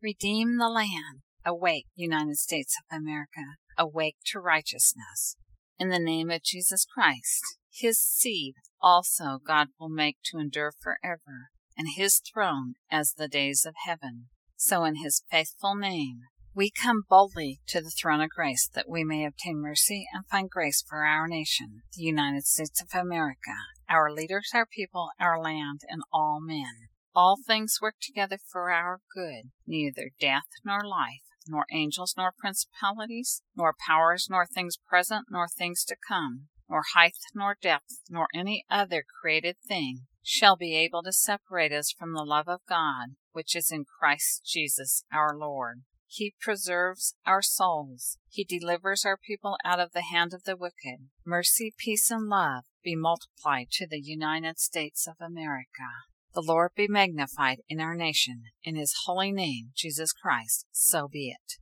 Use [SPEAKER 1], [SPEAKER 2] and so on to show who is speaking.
[SPEAKER 1] Redeem the land. Awake, United States of America. Awake to righteousness. In the name of Jesus Christ, his seed also God will make to endure forever, and his throne as the days of heaven. So in his faithful name, we come boldly to the throne of grace that we may obtain mercy and find grace for our nation, the United States of America, our leaders, our people, our land, and all men. All things work together for our good, neither death nor life, nor angels nor principalities, nor powers, nor things present, nor things to come, nor height, nor depth, nor any other created thing shall be able to separate us from the love of God, which is in Christ Jesus our Lord. He preserves our souls. He delivers our people out of the hand of the wicked. Mercy, peace, and love be multiplied to the United States of America. The Lord be magnified in our nation. In his holy name, Jesus Christ, so be it.